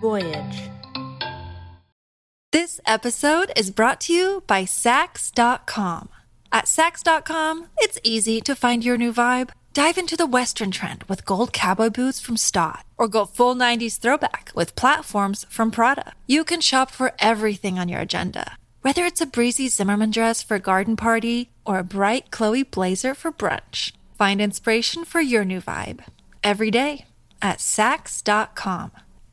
Voyage. This episode is brought to you by Sax.com. At Sax.com, it's easy to find your new vibe. Dive into the Western trend with gold cowboy boots from Stott, or go full 90s throwback with platforms from Prada. You can shop for everything on your agenda, whether it's a breezy Zimmermann dress for a garden party or a bright Chloe blazer for brunch. Find inspiration for your new vibe every day at Sax.com.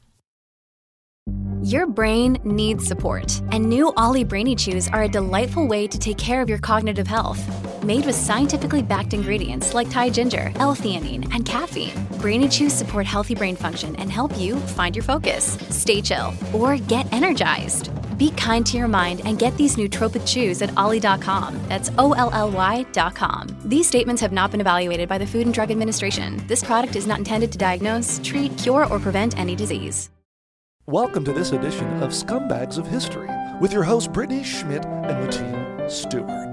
Your brain needs support, and new Ollie Brainy Chews are a delightful way to take care of your cognitive health. Made with scientifically backed ingredients like Thai ginger, L-theanine, and caffeine, Brainy Chews support healthy brain function and help you find your focus, stay chill, or get energized. Be kind to your mind and get these nootropic chews at ollie.com. That's OLLY.com. These statements have not been evaluated by the Food and Drug Administration. This product is not intended to diagnose, treat, cure, or prevent any disease. Welcome to this edition of Scumbags of History with your hosts Brittany Schmidt and Mateen Stewart.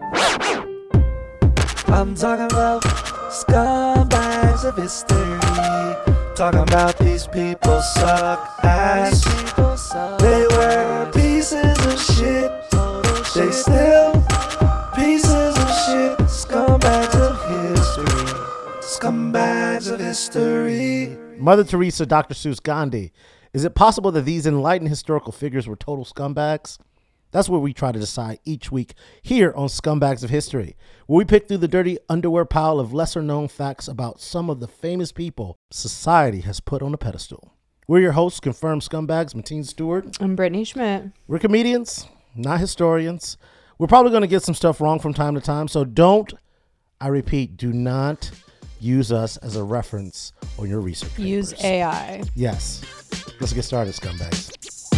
I'm talking about scumbags of history. Talking about these people suck ass. They were pieces of shit. They still pieces of shit. Scumbags of history. Scumbags of history. Mother Teresa, Dr. Seuss, Gandhi. Is it possible that these enlightened historical figures were total scumbags? That's what we try to decide each week here on Scumbags of History, where we pick through the dirty underwear pile of lesser-known facts about some of the famous people society has put on a pedestal. We're your hosts, confirmed scumbags, Mateen Stewart. I'm Brittany Schmidt. We're comedians, not historians. We're probably going to get some stuff wrong from time to time, so I repeat, do not use us as a reference on your research papers. Use AI. Yes. Let's get started, scumbags.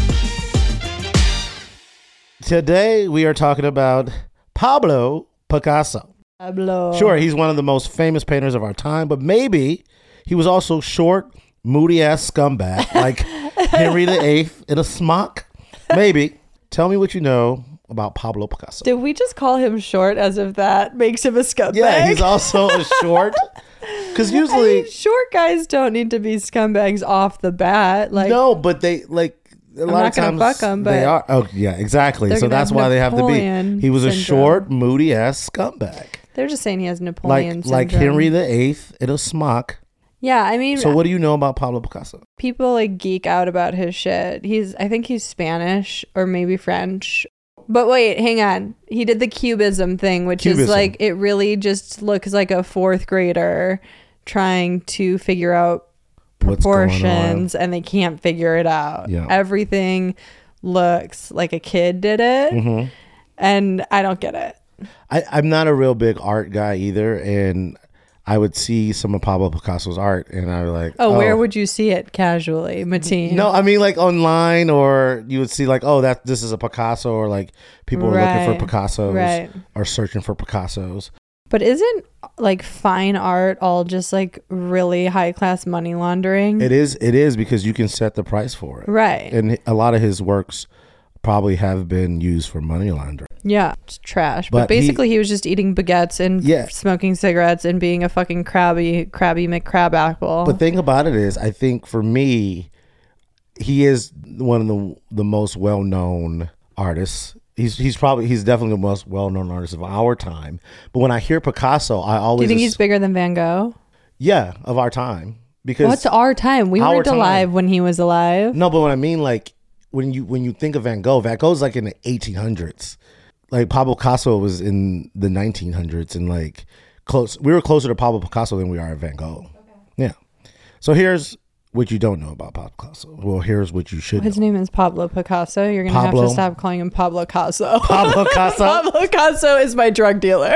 Today, we are talking about Pablo Picasso. Pablo. Sure, he's one of the most famous painters of our time, but maybe he was also short, moody-ass scumbag like Henry VIII in a smock. Maybe. Tell me what you know about Pablo Picasso. Did we just call him short as if that makes him a scumbag? Yeah, he's also a short. Because usually short guys don't need to be scumbags off the bat. Like, no, but they like a lot of times fuck them, but they are. Oh yeah, exactly. So that's why they have to be. He was a short, moody ass scumbag. They're just saying he has Napoleon syndrome. Like Henry VIII in a smock. Yeah, I mean. So what do you know about Pablo Picasso? People like geek out about his shit. I think he's Spanish or maybe French. But wait, hang on. He did the cubism thing, which is like, it really just looks like a fourth grader trying to figure out proportions and they can't figure it out. Yeah. Everything looks like a kid did it. Mm-hmm. And I don't get it. I'm not a real big art guy either. And I would see some of Pablo Picasso's art and I was like, oh, where would you see it casually, Mateen? No, I mean like online, or you would see like, oh, this is a Picasso, or like people are looking for Picassos or searching for Picassos. But isn't like fine art all just like really high class money laundering? It is because you can set the price for it. Right. And a lot of his works probably have been used for money laundering. Yeah, it's trash. But basically he was just eating baguettes and smoking cigarettes and being a fucking crabby McCrabapple. But the thing about it is, I think for me, he is one of the most well-known artists. He's definitely the most well-known artist of our time. But when I hear Picasso, I always... Do you think he's bigger than Van Gogh? Yeah, of our time. Because what's our time? We weren't alive when he was alive. No, but what I mean, like, when you think of Van Gogh's like in the 1800s. Like Pablo Picasso was in the 1900s, and like we were closer to Pablo Picasso than we are at Van Gogh. Okay. Yeah. So here's what you don't know about Pablo Picasso. Well, here's what you should His know. name is Pablo Picasso. You're going to have to stop calling him Pablo Picasso. Pablo Picasso? Pablo Picasso is my drug dealer.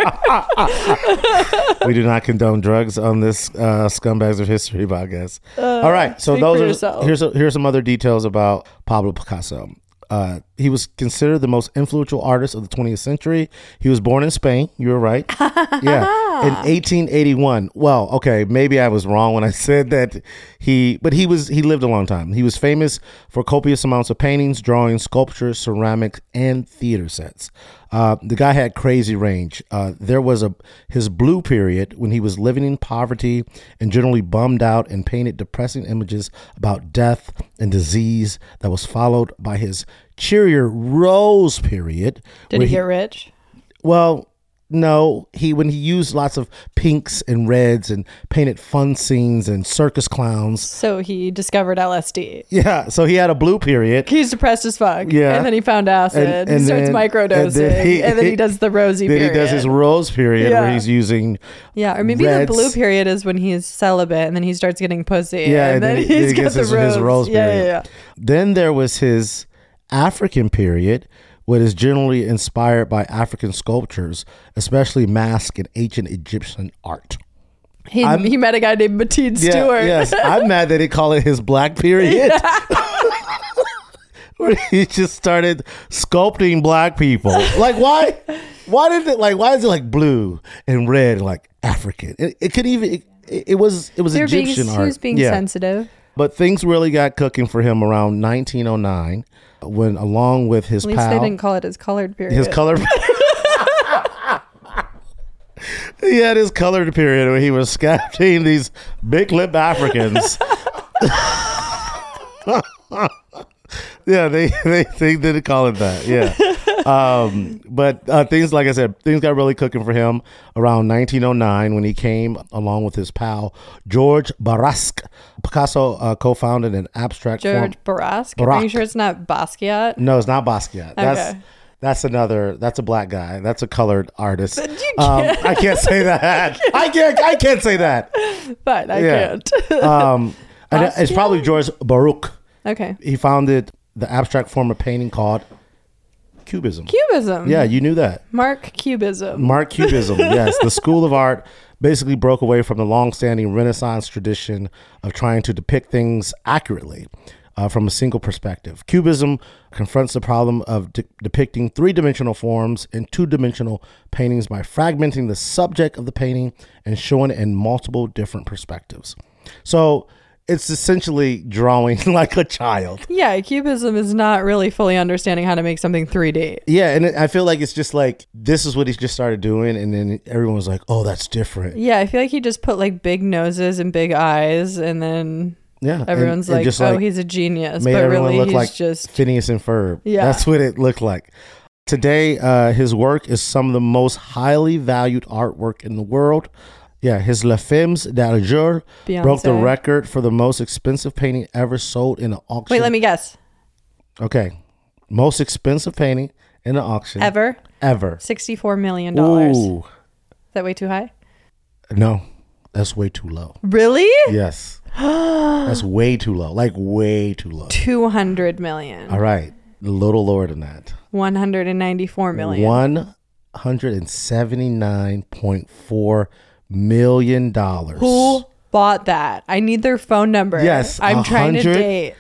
We do not condone drugs on this Scumbags of History podcast. All right. So here's some other details about Pablo Picasso. He was considered the most influential artist of the 20th century. He was born in Spain. You were right. Yeah. In 1881. Well, okay, maybe I was wrong when I said that he lived a long time. He was famous for copious amounts of paintings, drawings, sculptures, ceramics, and theater sets. The guy had crazy range. There was his blue period when he was living in poverty and generally bummed out and painted depressing images about death and disease that was followed by his cheerier rose period. Did he get rich? Well, no, when he used lots of pinks and reds and painted fun scenes and circus clowns. So he discovered LSD. Yeah, so he had a blue period. He's depressed as fuck. Yeah. And then he found acid. And he starts microdosing. And then he does the rosy period. Then he does his rose period where he's using or maybe reds. the blue period is when he's celibate and then he starts getting pussy. Yeah, and then he's got gets the his rose period. Yeah. Then there was his African period, what is generally inspired by African sculptures, especially mask and ancient Egyptian art. He met a guy named Mateen Stewart. Yes, I'm mad that he called it his black period. Where he just started sculpting black people. Like, why? Why is it like blue and red and like African? It was Egyptian art. He was being sensitive. But things really got cooking for him around 1909 when, along with his pal... At least they didn't call it his colored period. His colored... He had his colored period where he was sculpting these big lip Africans. Yeah, they didn't call it that. Yeah. But things, like I said, things got really cooking for him around 1909 when he came along with his pal George Barasque. Picasso co-founded an abstract George Barasque? Are you sure it's not Basquiat? No, it's not Basquiat. Okay. That's a black guy. That's a colored artist. I can't say that. I can't say that. But I can't. And it's probably George Baruch. Okay. He founded the abstract form of painting called Cubism. Cubism. Yeah, you knew that. Mark Cubism. Yes. The school of art basically broke away from the long-standing Renaissance tradition of trying to depict things accurately from a single perspective. Cubism confronts the problem of depicting three-dimensional forms in two-dimensional paintings by fragmenting the subject of the painting and showing it in multiple different perspectives. So it's essentially drawing like a child. Yeah, Cubism is not really fully understanding how to make something 3D. Yeah, and I feel like it's just like, this is what he's just started doing, and then everyone was like, oh, that's different. Yeah, I feel like he just put like big noses and big eyes, and then everyone's like, oh, he's a genius. Made but everyone really look he's like just Phineas and Ferb. Yeah. That's what it looked like. Today, his work is some of the most highly valued artwork in the world. Yeah, his Les Femmes d'Alger broke the record for the most expensive painting ever sold in an auction. Wait, let me guess. Okay. Most expensive painting in an auction. Ever? $64 million. Ooh. Is that way too high? No, that's way too low. Really? Yes. That's way too low. Like way too low. 200 million. All right. A little lower than that. 194 million. $179.4 million. Who bought that? I need their phone number. Yes, I'm trying to date.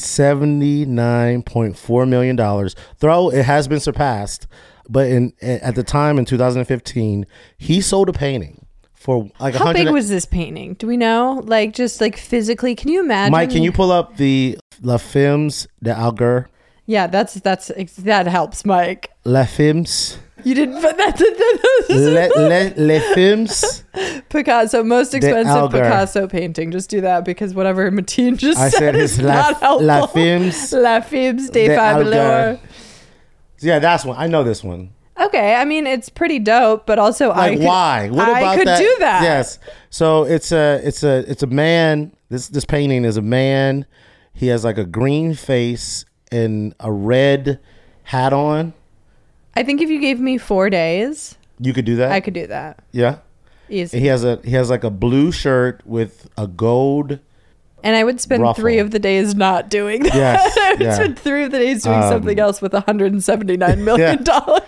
$179.4 million. Though it has been surpassed, but at the time in 2015, he sold a painting for like How big was this painting? Do we know? Like, just like physically, can you imagine? Mike, can you pull up the Les Femmes d'Alger? Yeah, that helps, Mike. Les Femmes. You didn't put that. Les Femmes. Picasso, most expensive Picasso painting. Just do that because whatever Mateen just I said his not helpful. Les Femmes. Les Femmes de Fabuleux. Yeah, that's one. I know this one. Okay, I mean it's pretty dope, but also why? What about I could that? do that. Yes. So it's a man. This painting is a man. He has like a green face and a red hat on. I think if you gave me 4 days, you could do that. I could do that. Yeah. Easy. He has like a blue shirt with a gold. And I would spend ruffle. 3 of the days not doing that. Yes, I would spend 3 of the days doing something else with $179 million.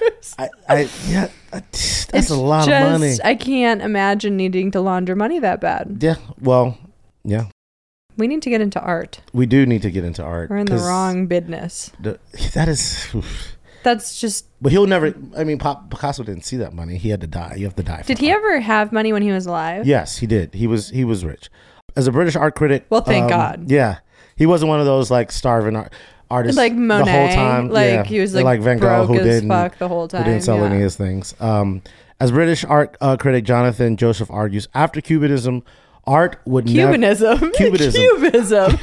That's a lot of money. I can't imagine needing to launder money that bad. Yeah. Well, yeah. We need to get into art. We do need to get into art. We're in the wrong business. That is... That's just... But he'll never... I mean, Picasso didn't see that money. He had to die. You have to die. Did he ever have money when he was alive? Yes, he did. He was rich. As a British art critic... Well, thank God. Yeah. He wasn't one of those like starving artists like Monet, the whole time. Like he was like Van Gogh, broke as fuck the whole time. Who didn't sell any of his things. As British art critic Jonathan Joseph argues, after Cubanism, art would Cubanism. Cubism.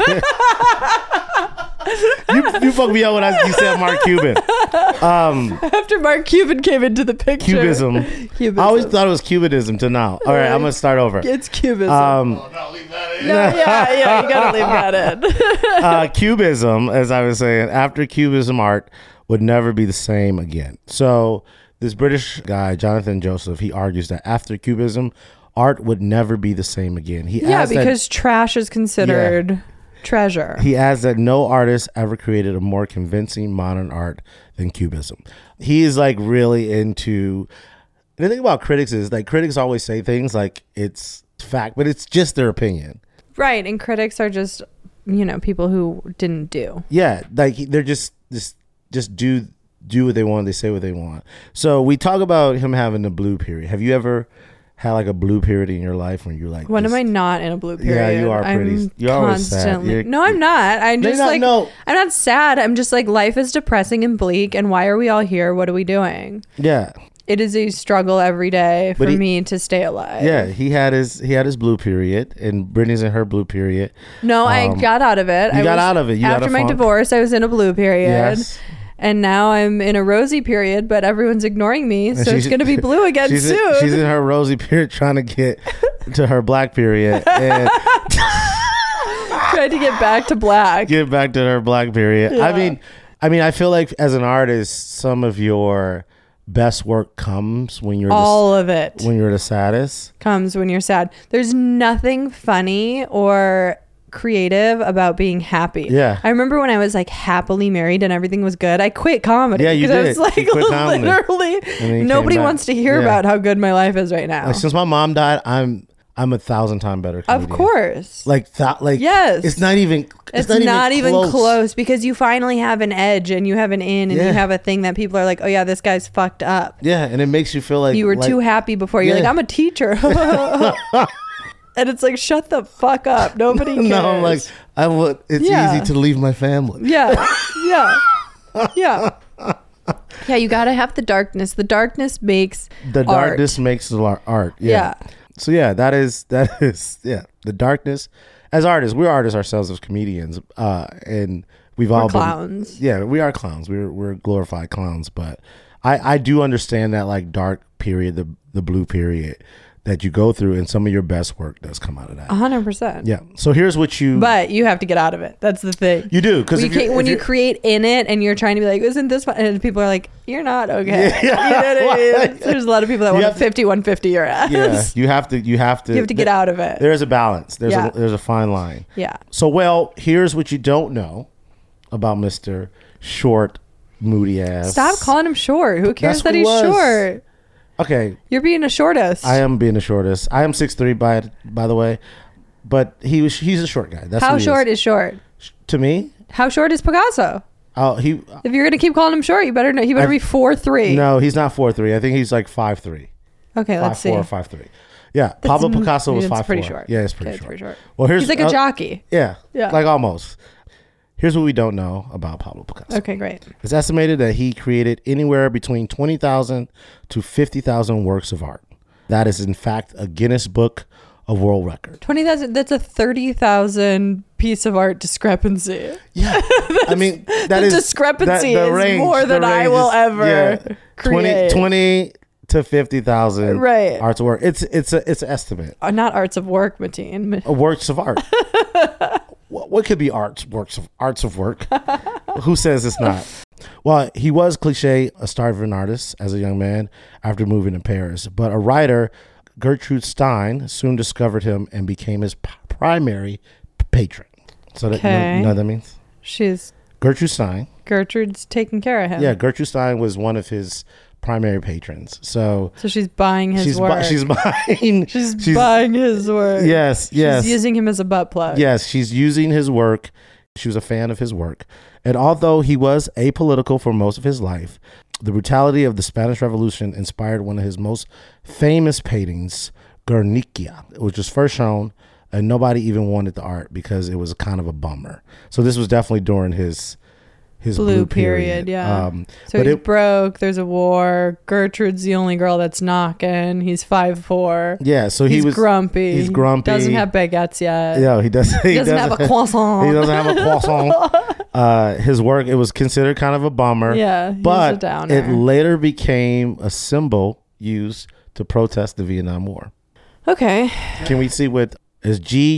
you fucked me up when you said Mark Cuban. After Mark Cuban came into the picture. Cubism. I always thought it was Cubanism to now. All right, I'm going to start over. It's Cubism. No, leave that in. Yeah, you got to leave that in. Cubism, as I was saying, after Cubism, art would never be the same again. So this British guy, Jonathan Joseph, he argues that after Cubism, art would never be the same again. Because trash is considered treasure. He adds that no artist ever created a more convincing modern art than Cubism. He is like really into... The thing about critics is like critics always say things like it's fact, but it's just their opinion. Right, and critics are just, people who didn't do. Yeah, like they're just do what they want, they say what they want. So we talk about him having the blue period. Have you ever had like a blue period in your life when you're like... When am I not in a blue period? Yeah, you are pretty... You're always sad. No, I'm not. I'm just I'm not sad. I'm just like, life is depressing and bleak, and why are we all here? What are we doing? Yeah. It is a struggle every day for me to stay alive. Yeah, he had his blue period, and Brittany's in her blue period. No, I got out of it. You got out of it. After my divorce, I was in a blue period. Yes. And now I'm in a rosy period, but everyone's ignoring me, so it's going to be blue again soon. She's in her rosy period trying to get to her black period. And trying to get back to black. Get back to her black period. Yeah. I mean, I feel like as an artist, some of your best work comes when you're when you're the saddest. Comes when you're sad. There's nothing funny or creative about being happy. Yeah. I remember when I was like happily married and everything was good, I quit comedy. Yeah, you did. I was like, literally, nobody wants to hear about how good my life is right now. Like, since my mom died, I'm 1,000 times better comedian. Of course. Yes. It's not even close because you finally have an edge and you have an in and you have a thing that people are like, oh yeah, this guy's fucked up. Yeah, and it makes you feel like you were too happy before. You're like, I'm a teacher. And it's like, shut the fuck up. Nobody cares. No, I'm like, it's easy to leave my family. Yeah. Yeah, you gotta have the darkness. The darkness makes darkness makes art. Yeah. So that is the darkness. As artists, we're artists ourselves as comedians, and we're clowns. Yeah, we are clowns. We're glorified clowns. But I do understand that like dark period, the blue period that you go through, and some of your best work does come out of that. 100%. Yeah. So here's what But you have to get out of it. That's the thing. You do, because when you create in it and you're trying to be like, isn't this fun? And people are like, you're not okay. Yeah. You know what I mean? There's a lot of people that want to 50-150 your ass. Yeah. You have to get out of it. There's a balance. There's a fine line. Yeah. So here's what you don't know about Mr. Short, moody ass. Stop calling him short. Who cares that he's short? Okay. You're being a shortest. I am being a shortest. I am 6'3", by the way. But he's a short guy. That's how short is short? To me? How short is Picasso? If you're gonna keep calling him short, you better know. He better be 4'3". No, he's not 4'3". I think he's like 5'3". Okay, let's see. 5'4" or 5'3". Yeah, Pablo Picasso was 5'4". Pretty short. Yeah, it's pretty short. Well, he's like a jockey. Yeah, like almost. Here's what we don't know about Pablo Picasso. Okay, great. It's estimated that he created anywhere between 20,000 to 50,000 works of art. That is, in fact, a Guinness Book of World Record. 20,000, that's a 30,000 piece of art discrepancy. Yeah. I mean, the discrepancy is more than I will ever create. 20 to 50,000 arts of work. It's an estimate. Not arts of work, Mateen. Works of art. What could be arts of work? Who says it's not? Well, he was cliche, a starving artist as a young man after moving to Paris. But a writer, Gertrude Stein, soon discovered him and became his primary patron. So you know what that means? She's Gertrude Stein. Gertrude's taking care of him. Yeah, Gertrude Stein was one of his primary patrons. So she's buying his work. She's buying his work. Yes. She's using him as a butt plug. Yes, she's using his work. She was a fan of his work. And although he was apolitical for most of his life, the brutality of the Spanish Revolution inspired one of his most famous paintings, Guernica, which was first shown, and nobody even wanted the art because it was kind of a bummer. So this was definitely during his blue period. Yeah. So he's broke. There's a war. Gertrude's the only girl that's knocking. He's 5'4". Yeah. So he's grumpy. He's grumpy. Doesn't have baguettes yet. Yeah, he doesn't. He doesn't have a croissant. He doesn't have a croissant. His work, it was considered kind of a bummer. Yeah, but a downer. It later became a symbol used to protest the Vietnam War. Okay. Can we see what is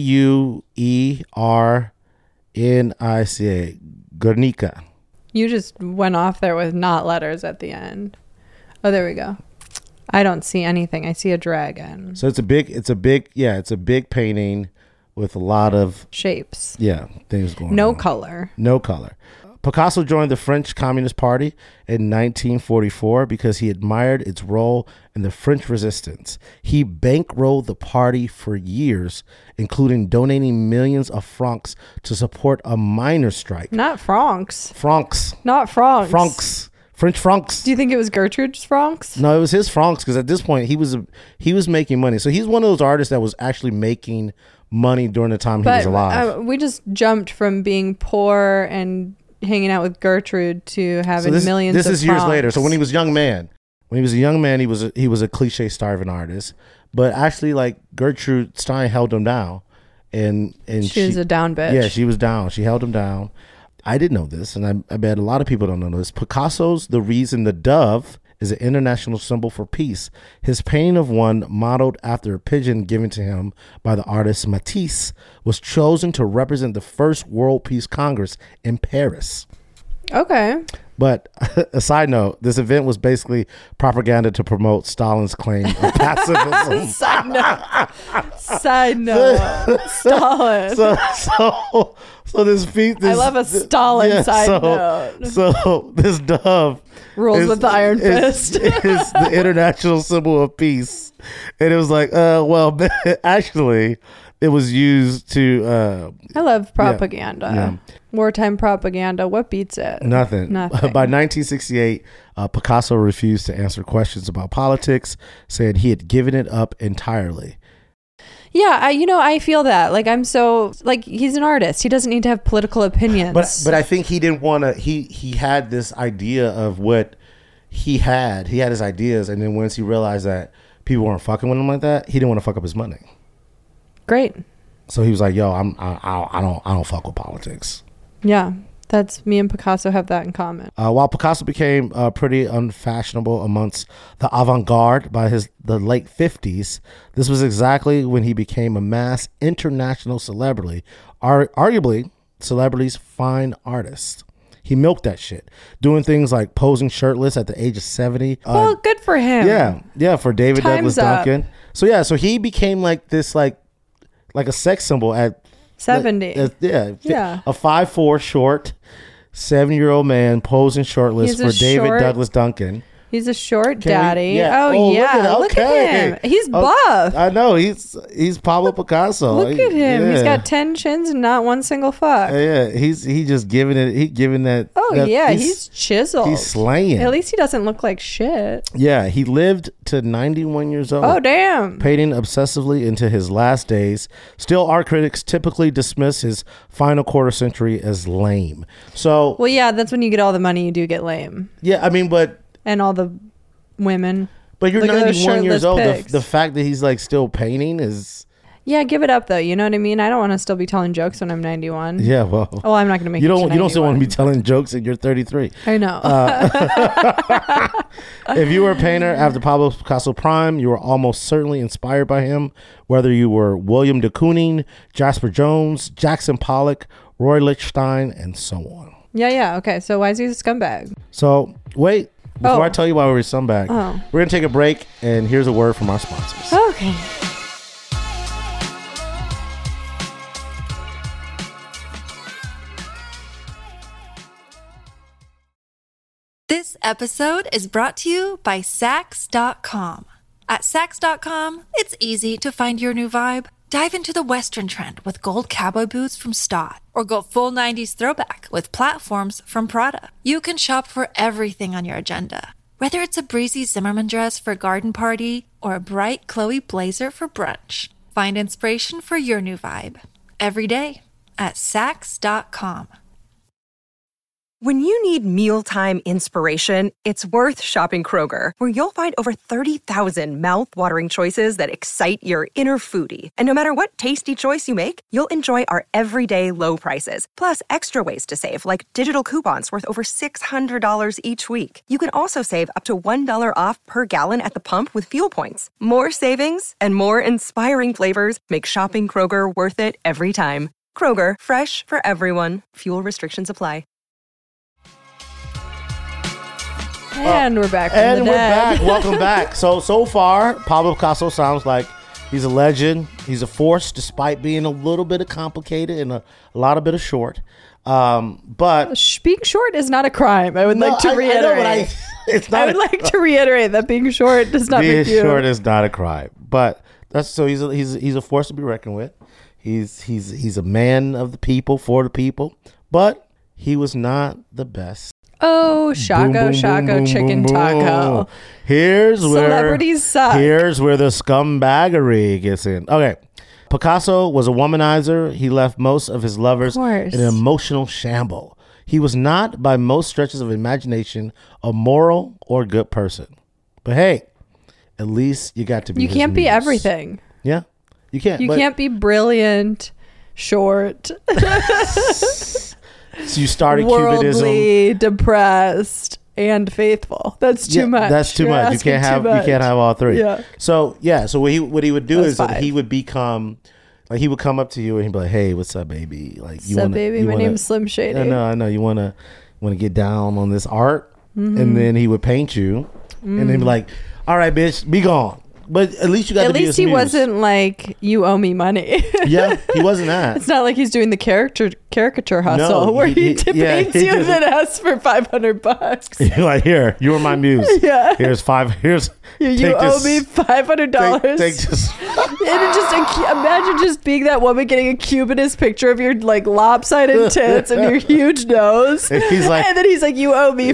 Guernica? Guernica. You just went off there with not letters at the end. Oh, there we go. I don't see anything. I see a dragon. So it's a big painting with a lot of shapes. Yeah, things going on. No color. Picasso joined the French Communist Party in 1944 because he admired its role in the French resistance. He bankrolled the party for years, including donating millions of francs to support a miners' strike. Not francs. Francs. Not francs. Francs. French francs. Do you think it was Gertrude's francs? No, it was his francs because at this point he was making money. So he's one of those artists that was actually making money during the time he was alive. We just jumped from being poor and hanging out with Gertrude to having millions of francs. This is years later. So when he was a young man, he was a cliche starving artist. But actually, like, Gertrude Stein held him down, and she was a down bitch. Yeah, she was down. She held him down. I didn't know this, and I bet a lot of people don't know this. Picasso's The Reason the Dove is an international symbol for peace. His painting of one modeled after a pigeon given to him by the artist Matisse was chosen to represent the first World Peace Congress in Paris. Okay. But a side note, this event was basically propaganda to promote Stalin's claim of pacifism. Side note. Stalin. So this I love a Stalin side note. So this dove rules with the iron fist. Is the international symbol of peace. And it was like, actually, it was used to... I love propaganda. Yeah. Wartime propaganda. What beats it? Nothing. By 1968, Picasso refused to answer questions about politics, said he had given it up entirely. Yeah, I feel that. Like, I'm so, like, he's an artist. He doesn't need to have political opinions. But I think he didn't want to, he had this idea of what he had. He had his ideas, and then once he realized that people weren't fucking with him like that, he didn't want to fuck up his money. Great. So he was like, yo, I don't fuck with politics. Yeah. That's me and Picasso have that in common. While Picasso became pretty unfashionable amongst the avant-garde by the late 50s, this was exactly when he became a mass international celebrity, arguably celebrity's fine artist. He milked that shit, doing things like posing shirtless at the age of 70. Well, good for him. Yeah, for David Douglas Duncan. So he became like this, like a sex symbol at 70. A 5'4" short 70-year-old man posing shirtless for David Douglas Duncan. He's a short daddy. Yeah. Look at him. He's buff. I know. He's Pablo Picasso. Look at him. Yeah. He's got 10 chins and not one single fuck. Yeah. He just giving it. He giving that. He's chiseled. He's slaying. At least he doesn't look like shit. Yeah. He lived to 91 years old. Oh, damn. Painting obsessively into his last days. Still, art critics typically dismiss his final quarter century as lame. So. Well, yeah, that's when you get all the money. You do get lame. Yeah. I mean, but. And all the women. But you're 91 years old. The fact that he's like still painting is... Yeah, give it up though. You know what I mean? I don't want to still be telling jokes when I'm 91. Yeah, well... Oh, I'm not going to make it to 91. You don't still want to be telling jokes and you're 33. I know. If you were a painter after Pablo Picasso prime, you were almost certainly inspired by him. Whether you were William de Kooning, Jasper Jones, Jackson Pollock, Roy Lichtenstein, and so on. Yeah. Okay, so why is he a scumbag? So, wait... Before I tell you why we're a scumbag, we're going to take a break, and here's a word from our sponsors. Okay. This episode is brought to you by Sax.com. At Sax.com, it's easy to find your new vibe. Dive into the Western trend with gold cowboy boots from Stott, or go full 90s throwback with platforms from Prada. You can shop for everything on your agenda, whether it's a breezy Zimmermann dress for a garden party or a bright Chloe blazer for brunch. Find inspiration for your new vibe every day at Sax.com. When you need mealtime inspiration, it's worth shopping Kroger, where you'll find over 30,000 mouth-watering choices that excite your inner foodie. And no matter what tasty choice you make, you'll enjoy our everyday low prices, plus extra ways to save, like digital coupons worth over $600 each week. You can also save up to $1 off per gallon at the pump with fuel points. More savings and more inspiring flavors make shopping Kroger worth it every time. Kroger, fresh for everyone. Fuel restrictions apply. And we're back from and the we're dead. back. Welcome back. So far, Pablo Picasso sounds like he's a legend. He's a force, despite being a little bit of complicated and a lot of bit of short. But being short is not a crime. I would like to reiterate. I would like to reiterate that being short does not make you. Being short is not a crime. But that's so he's a force to be reckoned with. He's a man of the people, for the people. But he was not the best. Oh, Shaco, chicken taco. Here's where celebrities suck. Here's where the scumbaggery gets in. Okay. Picasso was a womanizer. He left most of his lovers in an emotional shamble. He was not, by most stretches of imagination, a moral or good person. But hey, at least you got to be. You can't be everything. Yeah, you can't. You can't be brilliant, short. So you started worldly, cubism, depressed, and faithful. That's too much. That's too much. You can't have all three. Yeah. So what he would do is that he would become like, he would come up to you and he'd be like, "Hey, what's up, baby? Like, My name's Slim Shady. I know. You wanna get down on this art?" Mm-hmm. And then he would paint you, and then be like, "All right, bitch, be gone." But at least you got to be his muse. At least he wasn't like, "You owe me money." Yeah, he wasn't that. It's not like he's doing the caricature hustle where he paints you and then asks for $500. You're like, "Here, you were my muse. Yeah. You owe me $500. Take this. And just imagine just being that woman getting a cubist picture of your like lopsided tits and your huge nose. And he's like, and then he's like, "You owe me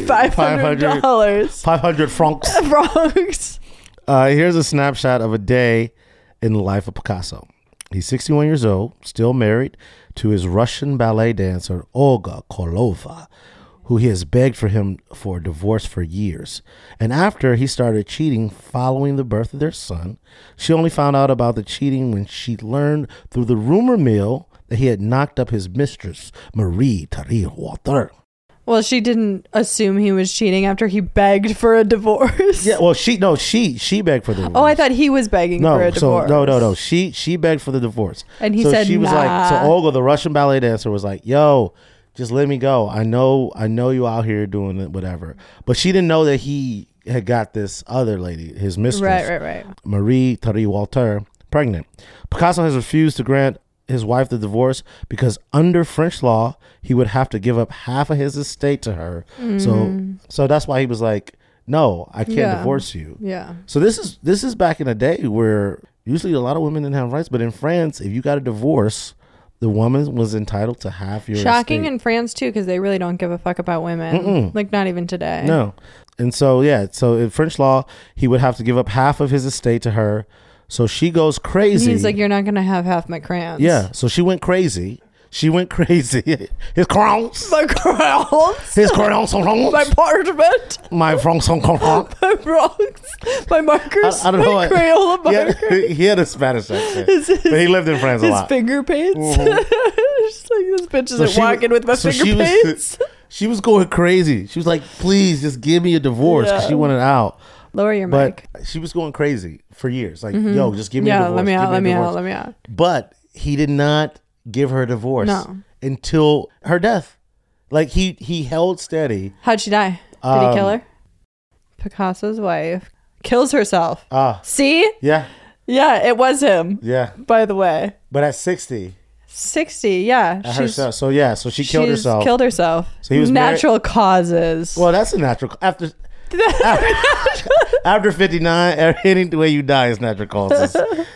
$500. 500 francs. Francs." Here's a snapshot of a day in the life of Picasso. He's 61 years old, still married to his Russian ballet dancer, Olga Kolova, who he has begged for him for a divorce for years. And after he started cheating following the birth of their son, she only found out about the cheating when she learned through the rumor mill that he had knocked up his mistress, Marie Thériault-Walter. Well, she didn't assume he was cheating after he begged for a divorce. Yeah, well, she begged for the divorce. Oh, I thought he was begging for a divorce. No. She begged for the divorce. And he said, she was like, so Olga, the Russian ballet dancer, was like, "Yo, just let me go. I know you out here doing it, whatever." But she didn't know that he had got this other lady, his mistress, right, Marie Thériault-Walter, pregnant. Picasso has refused to grant his wife the divorce because under French law he would have to give up half of his estate to her. So that's why he was like, "No, I can't divorce you." Yeah. So this is back in a day where usually a lot of women didn't have rights, but in France, if you got a divorce, the woman was entitled to half your Shocking estate. in France too, because they really don't give a fuck about women. Mm-mm. Like, not even today. No. And so so in French law he would have to give up half of his estate to her. So she goes crazy. He's like, "You're not going to have half my crayons." Yeah. So she went crazy. His crowns. My crayons. His crayons. My parchment. My francs. My bronx. My markers. I don't know. My Crayola markers. He had a Spanish accent. But he lived in France a lot. His finger paints. Mm-hmm. Just like, this bitch isn't walking with my finger paints. She was going crazy. She was like, "Please just give me a divorce," because she wanted out. Lower your mic. But she was going crazy for years. Like, "Yo, just give me a divorce. Let me out. But he did not give her a divorce until her death. Like, he held steady. How'd she die? Did he kill her? Picasso's wife kills herself. See? Yeah. Yeah, it was him. Yeah. By the way. But at 60. 60, yeah. Herself. So she killed herself. Killed herself. So he was natural causes. Well, that's a natural after 59. Any way you die is natural causes.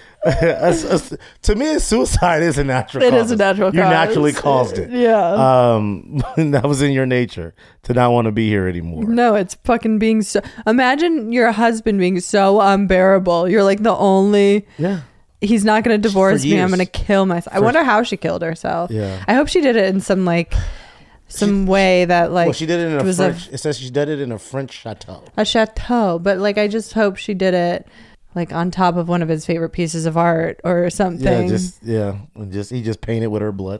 To me, suicide is a natural cause. It is a natural cause. You naturally caused it. Yeah. That was in your nature to not want to be here anymore. No, it's fucking being so... Imagine your husband being so unbearable. You're like the only... Yeah. He's not going to divorce me. I'm going to kill myself. I wonder how she killed herself. Yeah. I hope she did it in some way that like... Well, she did it in a French... It says she did it in a French chateau. A chateau. But like, I just hope she did it like on top of one of his favorite pieces of art or something. He just painted with her blood.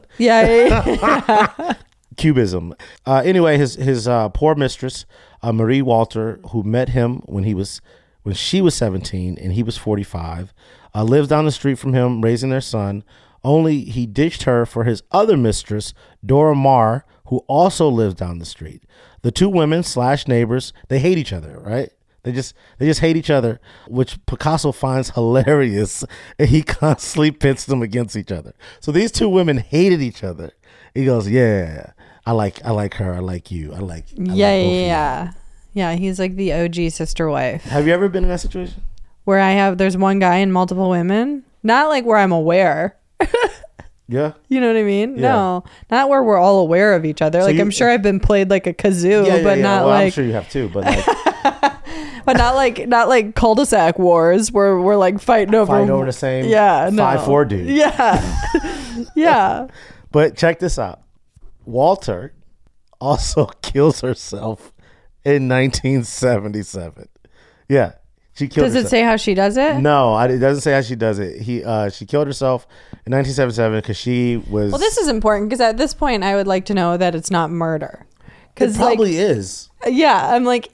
Yeah. Cubism. Anyway, his poor mistress, Marie Walter, who met him when she was 17 and he was 45, lives down the street from him, raising their son. Only he ditched her for his other mistress, Dora Maar, who also lives down the street. The two women / neighbors, they hate each other, right? They just hate each other, which Picasso finds hilarious, and he constantly pits them against each other. So these two women hated each other. He goes, "Yeah, I like her. I like you. I like yeah. He's like the OG sister wife. Have you ever been in that situation where there's one guy and multiple women? Not like where I'm aware. Yeah. You know what I mean? Yeah. No, not where we're all aware of each other. So I'm sure I've been played like a kazoo, but not well, like... I'm sure you have too, but like... but not like cul-de-sac wars where we're like fighting over the same 5'4" dude. Yeah. Yeah. But check this out. Walter also kills herself in 1977. Yeah. She killed herself. Does it say how she does it? No, it doesn't say how she does it. She killed herself in 1977 because she was... Well, this is important because at this point I would like to know that it's not murder. It probably is. Yeah. I'm like,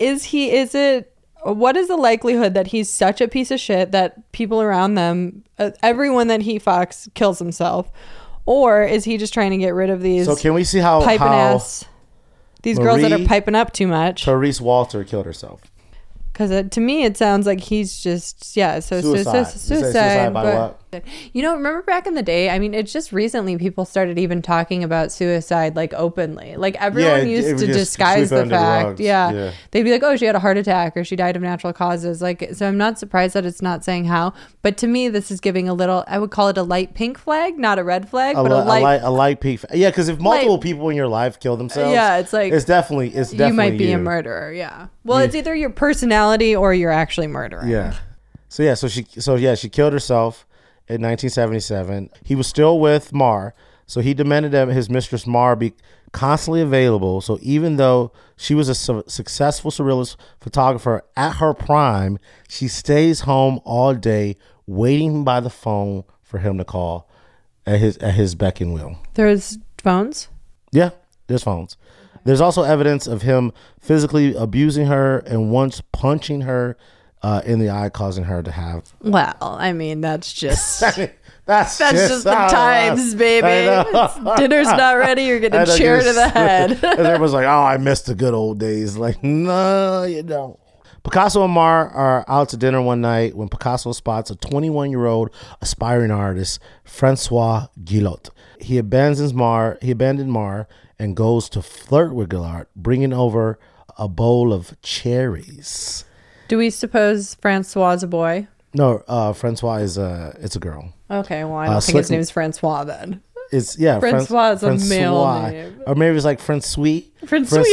what is the likelihood that he's such a piece of shit that people around them, everyone that he fucks kills himself? Or is he just trying to get rid of these... So can we see how these girls that are piping up too much? Therese Walter killed herself. Because to me, it sounds like he's just, Suicide by what? Remember back in the day, I mean, it's just recently people started even talking about suicide like openly. Like everyone used to disguise the fact. Yeah. They'd be like, oh, she had a heart attack or she died of natural causes. Like, so I'm not surprised that it's not saying how. But to me, this is giving a little, I would call it a light pink flag, not a red flag, but a light pink. Yeah, because if multiple people in your life kill themselves, it's like, it's definitely you might be a murderer. Yeah. Well, it's either your personality or you're actually murdering. Yeah. So she killed herself in 1977. He was still with Maar, so he demanded that his mistress Maar be constantly available. So even though she was a successful surrealist photographer at her prime, she stays home all day waiting by the phone for him to call at his beck and will. There's phones? Yeah, there's phones. There's also evidence of him physically abusing her and once punching her in the eye, causing her to have... Well, I mean, that's just... that's just the times, baby. Dinner's not ready. You're getting a chair to the head. And everyone's like, oh, I miss the good old days. Like, no, you don't. Picasso and Maar are out to dinner one night when Picasso spots a 21-year-old aspiring artist, Francois Gillot. He abandoned Maar and goes to flirt with Gillot, bringing over a bowl of cherries. Do we suppose Francois is a boy? No, Francois is it's a girl. Okay, well, I don't think his name is Francois then. It's Francois is a male name. Or maybe it's like Francois Gillot.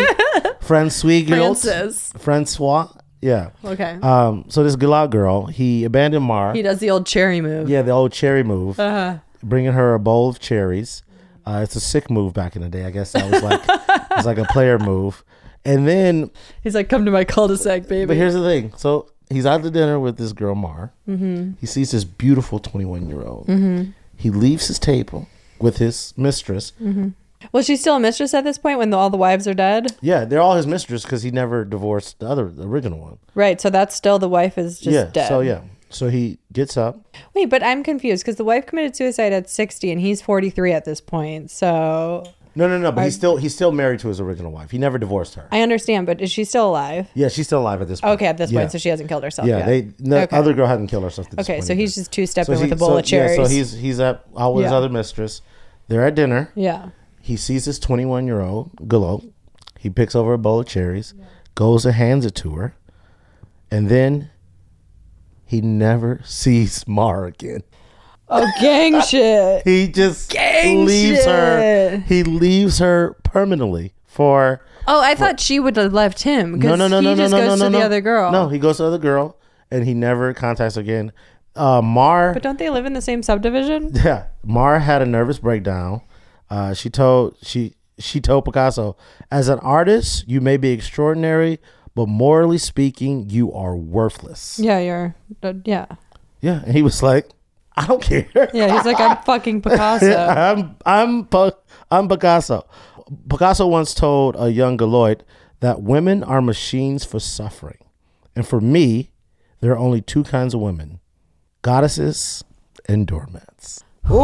Francois. Yeah. Okay. So this Gillot girl, he abandoned Maar. He does the old cherry move. Yeah, the old cherry move. Bringing her a bowl of cherries. It's a sick move back in the day. I guess that was like a player move. And then he's like, come to my cul-de-sac, baby. But here's the thing. So he's out to dinner with this girl, Maar. Mm-hmm. He sees this beautiful 21-year-old. Mm-hmm. He leaves his table with his mistress. Mm-hmm. Was she still a mistress at this point when all the wives are dead? Yeah, they're all his mistress because he never divorced the original one. Right. So that's still the wife is just dead. So he gets up. Wait, but I'm confused because the wife committed suicide at 60 and he's 43 at this point. So No. But he's still married to his original wife. He never divorced her. I understand, but is she still alive? Yeah, she's still alive at this point. Okay, at this point, so she hasn't killed herself yet. The other girl hadn't killed herself. Okay, so he's just two-stepping with a bowl of cherries. Yeah, so he's out with his other mistress. They're at dinner. Yeah. He sees this 21-year-old Galot. He picks over a bowl of cherries, goes and hands it to her, and then he never sees Mar again. Oh, gang shit. He just leaves her. He leaves her permanently for... Oh, I thought she would have left him. No. He just goes to the other girl. No, he goes to the other girl, and he never contacts her again. Mar... But don't they live in the same subdivision? Yeah. Mar had a nervous breakdown. She told Picasso, as an artist, you may be extraordinary, but morally speaking, you are worthless. Yeah, Yeah, and he was like, I don't care. Yeah, he's like, I'm fucking Picasso. I'm Picasso. Picasso once told a young Galot that women are machines for suffering. And for me, there are only two kinds of women, goddesses and doormats.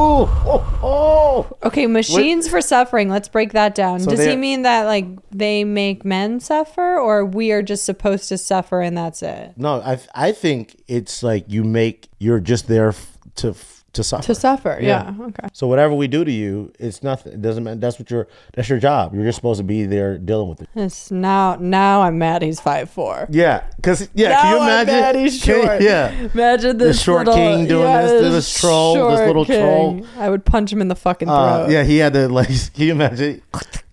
Okay, machines for suffering. Let's break that down. So does he mean that like they make men suffer, or we are just supposed to suffer and that's it? No, I think it's like you're just there to suffer. To suffer, yeah. Okay. So whatever we do to you, it's nothing. It doesn't matter. That's your job. You're just supposed to be there dealing with it. It's now I'm mad he's 5'4". Yeah, because can you imagine? I'm mad he's short. Imagine this short little, king doing this troll, this little king. troll. I would punch him in the fucking throat. Yeah, he had to like. Can you imagine?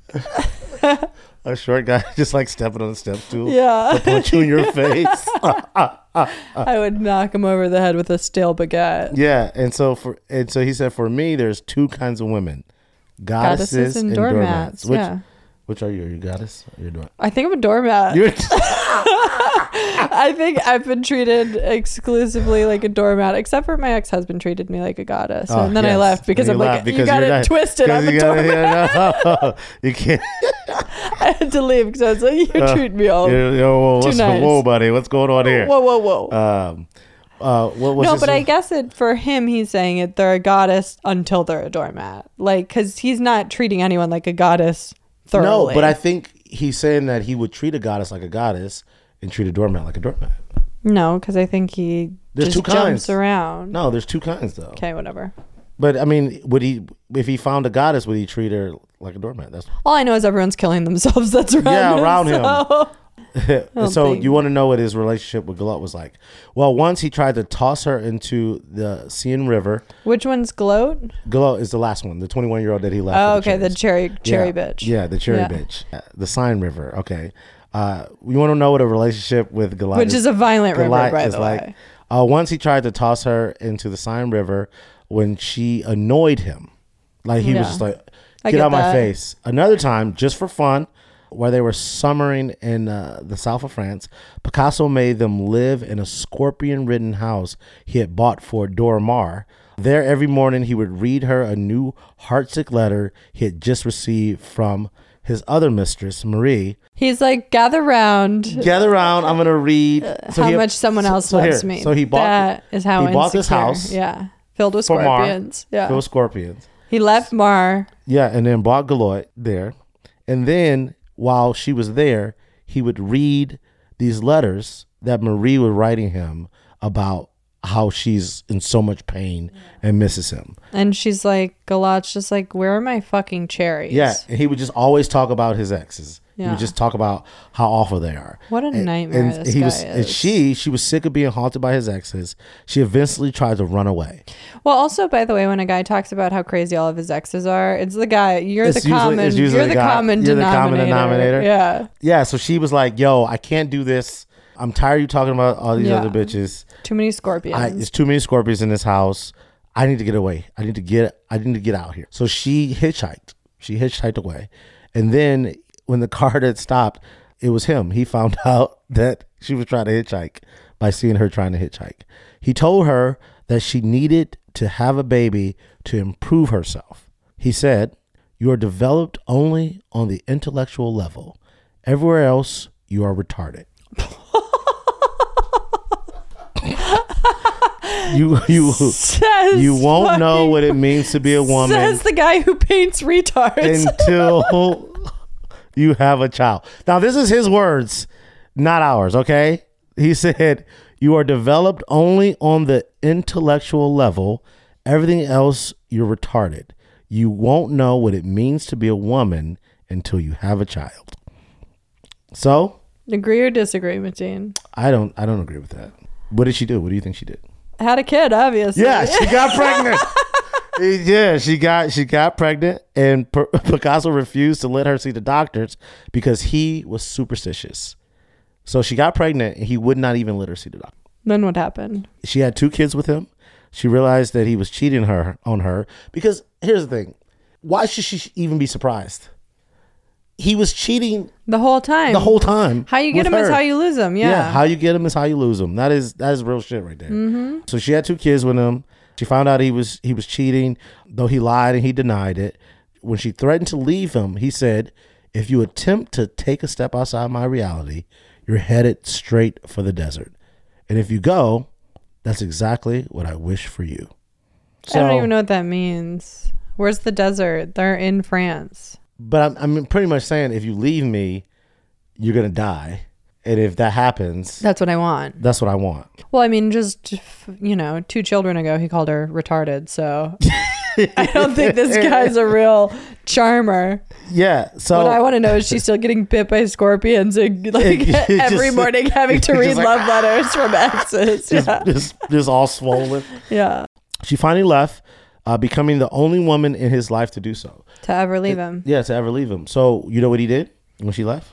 A short guy just like stepping on the step stool. Yeah. To punch you in your face. I would knock him over the head with a stale baguette. Yeah, and so he said, for me, there's two kinds of women, goddesses and doormats. Which are you? Are you a goddess or you a doormat? I think I'm a doormat. I think I've been treated exclusively like a doormat, except for my ex-husband treated me like a goddess. And then I left because I'm like, you got it twisted. I'm a doormat. You can't. I had to leave because I was like, you treat me all too nice. Whoa, buddy, what's going on here? Whoa. But I guess for him, he's saying it. They're a goddess until they're a doormat, like because he's not treating anyone like a goddess thoroughly. No, but I think he's saying that he would treat a goddess like a goddess and treat a doormat like a doormat. No, because I think he jumps around. No, there's two kinds though. Okay, whatever. But I mean, if he found a goddess, would he treat her like a doormat? That's all I know is everyone's killing themselves. That's around him. Around him. So you want to know what his relationship with Galot was like? Well, once he tried to toss her into the Seine River. Which one's Galot? Galot is the last one, the 21-year-old that he left. Oh, okay, the cherry bitch. Yeah, the cherry bitch. The Seine River. Okay. You want to know what a relationship with Galot is a violent river, by the way. Once he tried to toss her into the Seine River when she annoyed him. Like he was just like, get out my face. Another time, just for fun, where they were summering in the south of France, Picasso made them live in a scorpion-ridden house he had bought for Dora Maar. There, every morning, he would read her a new heartsick letter he had just received from his other mistress, Marie. He's like, gather round. I'm going to read. How much someone else loves me. So he bought this house. Yeah. Filled with scorpions. Filled with scorpions. He left Mar. Yeah, and then bought Galot there. And then while she was there, he would read these letters that Marie was writing him about how she's in so much pain and misses him. And she's like, Galot's just like, where are my fucking cherries? Yeah, and he would just always talk about his exes. Yeah. He would just talk about how awful they are. What a nightmare this guy is. And she was sick of being haunted by his exes. She eventually tried to run away. Well, also, by the way, when a guy talks about how crazy all of his exes are, it's the guy. You're the common denominator. Yeah. Yeah. So she was like, "Yo, I can't do this. I'm tired of you talking about all these other bitches. Too many scorpions. There's too many scorpions in this house. I need to get away. I need to get out here." So she hitchhiked. She hitchhiked away, and then when the car had stopped, it was him. He found out that she was trying to hitchhike by seeing her trying to hitchhike. He told her that she needed to have a baby to improve herself. He said, "You are developed only on the intellectual level. Everywhere else, you are retarded." You won't know what it means to be a woman. Says the guy who paints retards. Until you have a child. Now, this is his words, not ours, okay? He said, you are developed only on the intellectual level. Everything else, you're retarded. You won't know what it means to be a woman until you have a child. So? Agree or disagree, Mateen? I don't agree with that. What did she do? What do you think she did? Had a kid, obviously. Yeah, she got pregnant. Yeah, she got pregnant, and Picasso refused to let her see the doctors because he was superstitious. So she got pregnant, and he would not even let her see the doctor. Then what happened? She had 2 kids with him. She realized that he was cheating on her because here's the thing: why should she even be surprised? He was cheating the whole time. How you get him is how you lose him. Yeah. How you get him is how you lose him. That is real shit right there. Mm-hmm. So she had 2 kids with him. She found out he was cheating, though he lied and he denied it. When she threatened to leave him, he said, "If you attempt to take a step outside my reality, you're headed straight for the desert. And if you go, that's exactly what I wish for you." So, I don't even know what that means. Where's the desert? They're in France. But I'm pretty much saying, if you leave me, you're going to die. And if that happens... That's what I want. That's what I want. Well, I mean, just, 2 children ago, he called her retarded. So I don't think this guy's a real charmer. Yeah. So what I want to know is she's still getting bit by scorpions and every morning having to read love letters from exes. Just all swollen. Yeah. She finally left, becoming the only woman in his life to do so. To ever leave him. Yeah, to ever leave him. So you know what he did when she left?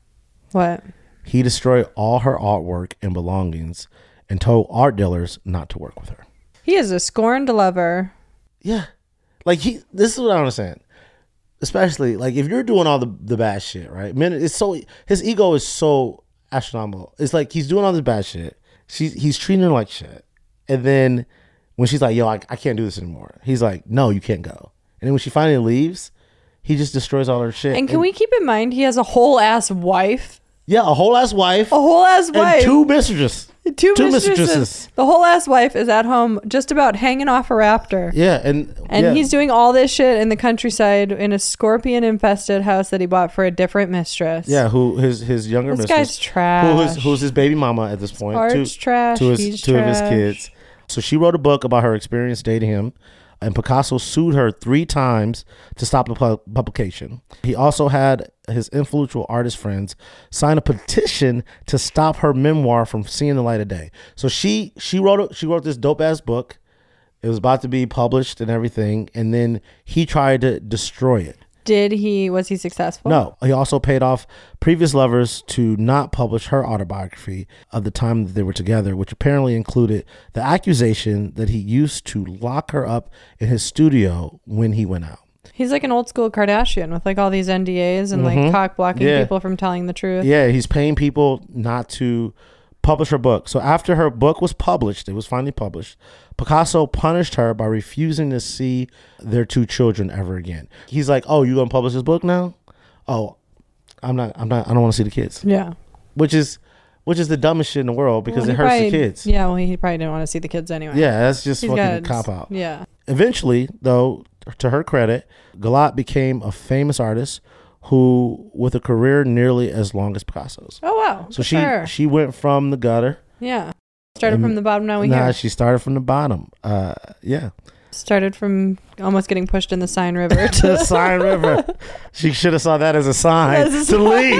What? He destroyed all her artwork and belongings and told art dealers not to work with her. He is a scorned lover. Yeah. Like this is what I understand. Especially like if you're doing all the bad shit, right? Man, his ego is so astronomical. It's like he's doing all this bad shit. He's treating her like shit. And then when she's like, yo, I can't do this anymore. He's like, no, you can't go. And then when she finally leaves, he just destroys all her shit. And can we keep in mind he has a whole ass wife? Yeah, a whole ass wife. And 2 mistresses. Two mistresses. The whole ass wife is at home just about hanging off a raptor. Yeah, and he's doing all this shit in the countryside in a scorpion infested house that he bought for a different mistress. Yeah, who his younger mistress. This guy's trash. Who's his baby mama at this point. Art's trash. Two of his kids. So she wrote a book about her experience dating him, and Picasso sued her 3 times to stop the publication. He also had his influential artist friends sign a petition to stop her memoir from seeing the light of day. So she wrote this dope ass book. It was about to be published and everything, and then he tried to destroy it. Was he successful? No. He also paid off previous lovers to not publish her autobiography of the time that they were together, which apparently included the accusation that he used to lock her up in his studio when he went out. He's like an old school Kardashian with like all these NDAs and like cock blocking people from telling the truth. Yeah, he's paying people not to publish her book. So after her book was published, it was finally published, Picasso punished her by refusing to see their 2 children ever again. He's like, "Oh, you gonna publish this book now? Oh, I don't want to see the kids." Yeah. Which is the dumbest shit in the world because it hurts the kids. Yeah, well, he probably didn't want to see the kids anyway. Yeah, that's just fucking cop out. Yeah. Eventually, though, to her credit, Galat became a famous artist who with a career nearly as long as Picasso's. Oh wow. So she went from the gutter. Yeah. Started from the bottom, now we hear. She started from the bottom. Yeah. Started from almost getting pushed in the Seine River to the Seine River. She should have saw that as a sign to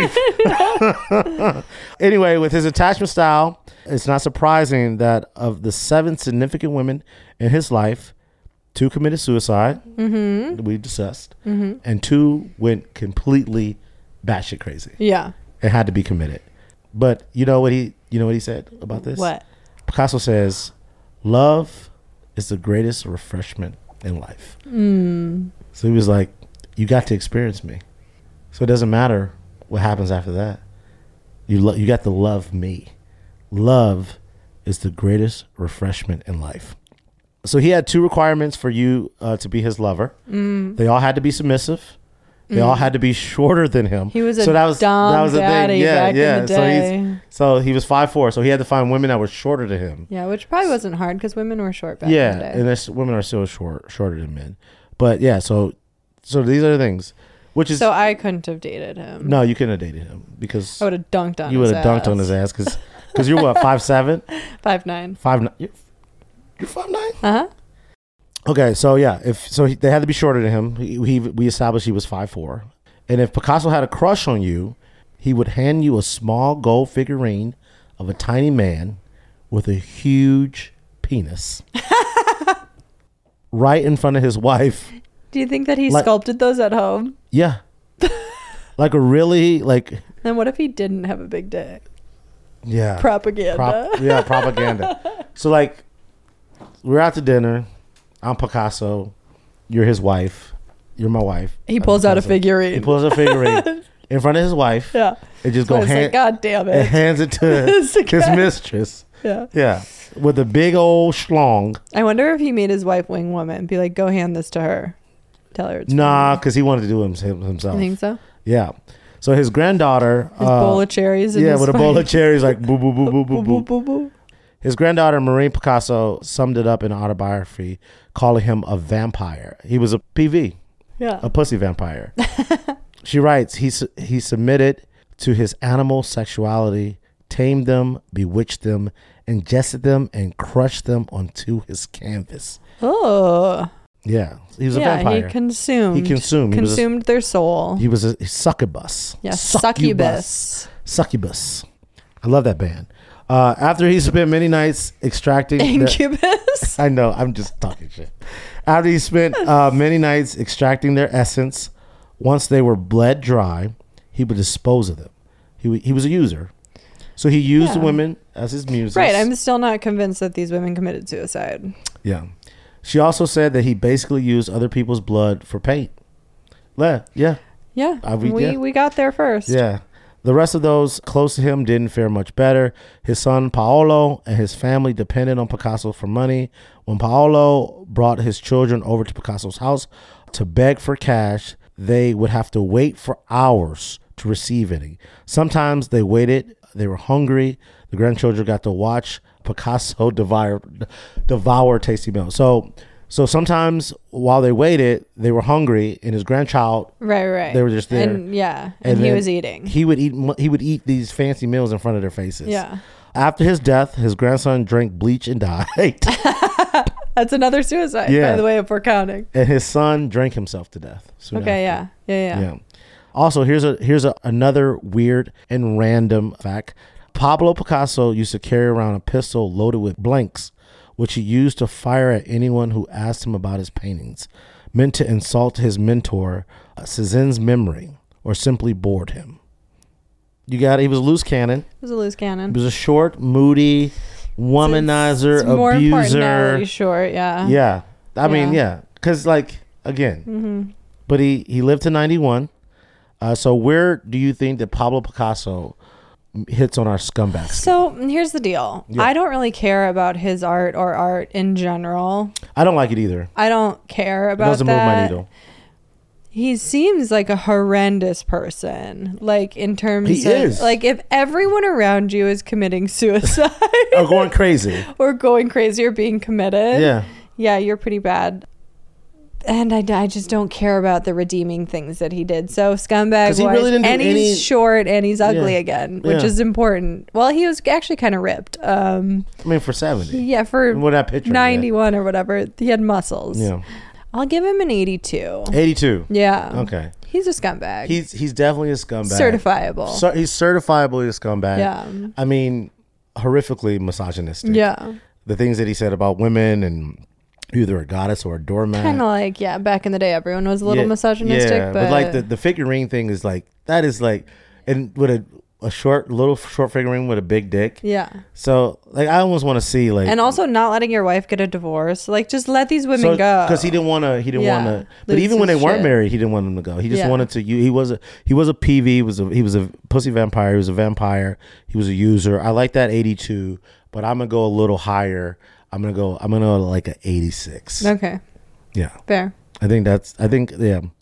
leave. Anyway, with his attachment style, it's not surprising that of the 7 significant women in his life, 2 committed suicide, we discussed, and 2 went completely batshit crazy. Yeah. And had to be committed. But you know what he said about this? What? Picasso says, "Love is the greatest refreshment in life." So he was like, you got to experience me. So it doesn't matter what happens after that. You got to love me. Love is the greatest refreshment in life. So he had 2 requirements for you to be his lover. They all had to be submissive, They all had to be shorter than him. He was a dumb daddy back in the day. So he was 5'4", so he had to find women that were shorter than him. Yeah, which probably wasn't hard because women were short back in the day. And women are still shorter than men. But yeah, so these are the things. So I couldn't have dated him. No, you couldn't have dated him because I would have dunked on his ass. You would have dunked on his ass because you're what, 5'7"? 5'9". 5'9". You're 5'9"? Uh-huh. Okay, so yeah, they had to be shorter than him. We established he was 5'4", and if Picasso had a crush on you, he would hand you a small gold figurine of a tiny man with a huge penis, right in front of his wife. Do you think that he sculpted those at home? Yeah, like a really like. And what if he didn't have a big dick? Yeah, propaganda. Propaganda. So like, we're out to dinner. I'm Picasso. You're his wife. You're my wife. He pulls out a figurine. He pulls a figurine in front of his wife. Yeah. It just goes God damn it. And hands it to his mistress. Yeah. Yeah. With a big old schlong. I wonder if he made his wife wing woman. Be like, go hand this to her. Tell her it's Nah, because he wanted to do it himself. You think so? Yeah. So his granddaughter. His bowl of cherries. Yeah, with a bowl of cherries, like boo, boo, boo, boo, boo, boo, boo, boo. His granddaughter, Maureen Picasso, summed it up in an autobiography, calling him a vampire. He was a PV. Yeah. A pussy vampire. She writes, he submitted to his animal sexuality, tamed them, bewitched them, ingested them, and crushed them onto his canvas. Oh. Yeah. He was a vampire. He consumed. Consumed their soul. He was a succubus. Yeah, succubus. Succubus. I love that band. After he spent many nights extracting Incubus. I know, I'm just talking shit. After he spent many nights extracting their essence, once they were bled dry, he would dispose of them. He was a user, so he used the women as his muses. Right. I'm still not convinced that these women committed suicide. Yeah. She also said that he basically used other people's blood for paint. Yeah. Yeah. We got there first. Yeah. The rest of those close to him didn't fare much better. His son Paolo and his family depended on Picasso for money. When Paolo brought his children over to Picasso's house to beg for cash, they would have to wait for hours to receive any. Sometimes they waited. They were hungry. The grandchildren got to watch Picasso devour tasty meals. So sometimes while they waited, they were hungry, and his grandchild, right, they were just there, and he was eating. He would eat these fancy meals in front of their faces. Yeah. After his death, his grandson drank bleach and died. That's another suicide, by the way, if we're counting. And his son drank himself to death. Okay, yeah. Also, here's another weird and random fact. Pablo Picasso used to carry around a pistol loaded with blanks, which he used to fire at anyone who asked him about his paintings, meant to insult his mentor, Cézanne's memory, or simply bored him. He was a loose cannon. He was a loose cannon. He was a short, moody, womanizer, it's more abuser. Important now that he's short, yeah. Yeah. I mean, because, again, but he lived to 91. So where do you think that Pablo Picasso hits on our scumbag scale? So here's the deal. Yeah. I don't really care about his art or art in general. I don't like it either. I don't care about that. It doesn't move my needle. He seems like a horrendous person. Like in terms he of is. Like if everyone around you is committing suicide or going crazy or being committed. Yeah, you're pretty bad. And I just don't care about the redeeming things that he did. So scumbag he really didn't do he's short and he's ugly again, which is important. Well, he was actually kind of ripped. For 70. Yeah, for what that picture 91 or whatever, he had muscles. Yeah. I'll give him an 82. 82. Yeah. Okay. He's a scumbag. He's definitely a scumbag. Certifiable. He's certifiably a scumbag. Yeah. I mean, horrifically misogynistic. Yeah. The things that he said about women and either a goddess or a doormat. Kind of like, back in the day, everyone was a little misogynistic. Yeah, but like the figurine thing is like, that is like, and with a short figurine with a big dick. Yeah. So like, I almost want to see like, and also not letting your wife get a divorce. Like, just let these women go. Because he didn't want to. But even when they weren't married, he didn't want them to go. He just wanted to. He was a PV. He was a pussy vampire. He was a vampire. He was a user. I like that 82, but I'm gonna go a little higher. I'm gonna go like an 86. Okay. Yeah. Fair. I think.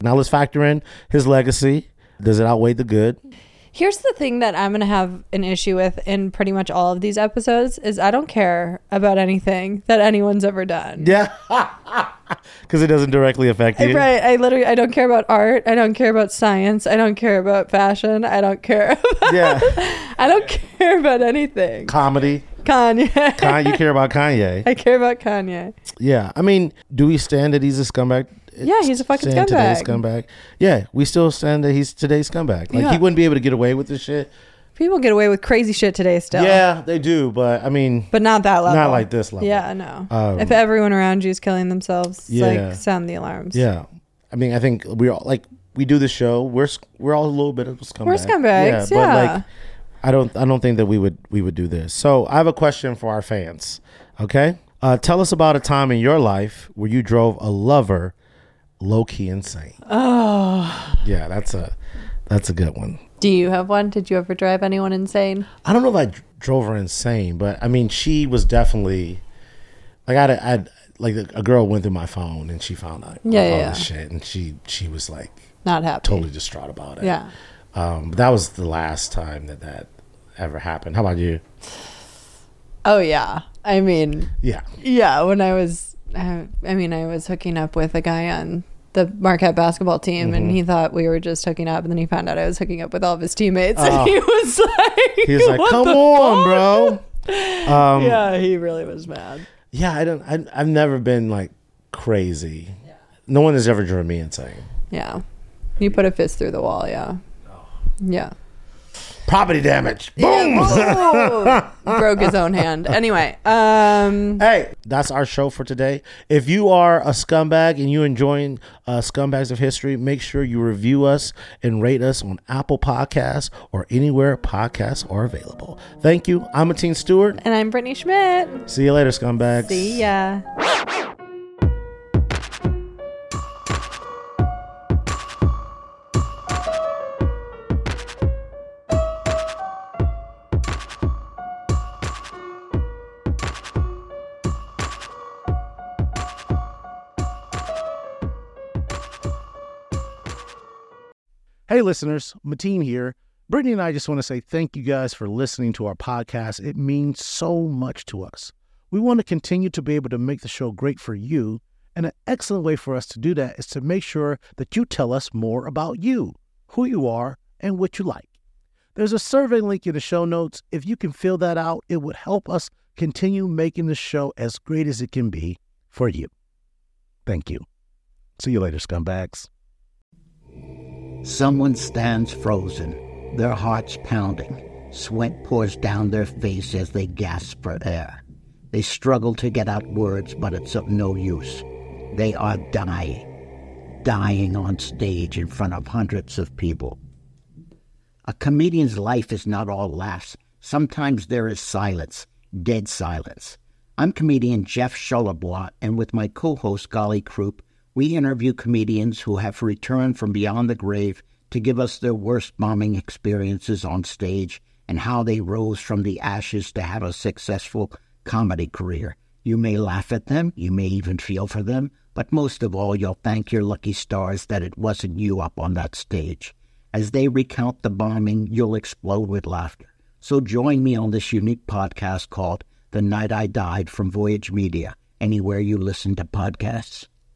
Now let's factor in his legacy. Does it outweigh the good? Here's the thing that I'm going to have an issue with in pretty much all of these episodes is I don't care about anything that anyone's ever done. Yeah. Because it doesn't directly affect you. Right. I don't care about art. I don't care about science. I don't care about fashion. I don't care about, I don't care about anything. Comedy. Kanye. You care about Kanye. I care about Kanye. Yeah. I mean, do we stand that he's a scumbag? Yeah, he's a fucking scumbag. Today's scumbag. Yeah, we still stand that he's today's scumbag. Like, he wouldn't be able to get away with this shit. People get away with crazy shit today still. Yeah, they do, but I mean... But not that level. Not like this level. Yeah, no. If everyone around you is killing themselves, like, sound the alarms. Yeah. I mean, I think we all, like, we do the show. We're all a little bit of a scumbag. We're scumbags, But, like, I don't think that we would do this. So, I have a question for our fans, okay? Tell us about a time in your life where you drove a lover low-key insane. Oh. Yeah, that's a good one. Do you have one? Did you ever drive anyone insane? I don't know if I drove her insane, but I mean, she was definitely like I like a girl went through my phone and she found out all this shit, and she was like not happy, totally distraught about it. Yeah. But that was the last time that ever happened. How about you? Oh yeah, I mean, yeah. When I was hooking up with a guy on the Marquette basketball team, and he thought we were just hooking up, and then he found out I was hooking up with all of his teammates, and he was like, "Come on, bro!" Yeah, he really was mad. Yeah, I've never been like crazy. Yeah. No one has ever driven me insane. Yeah, you put a fist through the wall. Yeah, yeah. Property damage. Boom. Broke his own hand. Anyway. Hey, that's our show for today. If you are a scumbag and you're enjoying Scumbags of History, make sure you review us and rate us on Apple Podcasts or anywhere podcasts are available. Thank you. I'm Mateen Stewart. And I'm Brittany Schmidt. See you later, scumbags. See ya. Hey listeners, Mateen here. Brittany and I just want to say thank you guys for listening to our podcast. It means so much to us. We want to continue to be able to make the show great for you, and an excellent way for us to do that is to make sure that you tell us more about you, who you are, and what you like. There's a survey link in the show notes. If you can fill that out, it would help us continue making the show as great as it can be for you. Thank you. See you later, scumbags. Someone stands frozen, their hearts pounding. Sweat pours down their face as they gasp for air. They struggle to get out words, but it's of no use. They are dying on stage in front of hundreds of people. A comedian's life is not all laughs. Sometimes there is silence, dead silence. I'm comedian Jeff Schollerblot, and with my co-host Golly Croup, we interview comedians who have returned from beyond the grave to give us their worst bombing experiences on stage and how they rose from the ashes to have a successful comedy career. You may laugh at them, you may even feel for them, but most of all, you'll thank your lucky stars that it wasn't you up on that stage. As they recount the bombing, you'll explode with laughter. So join me on this unique podcast called The Night I Died from Voyage Media, anywhere you listen to podcasts.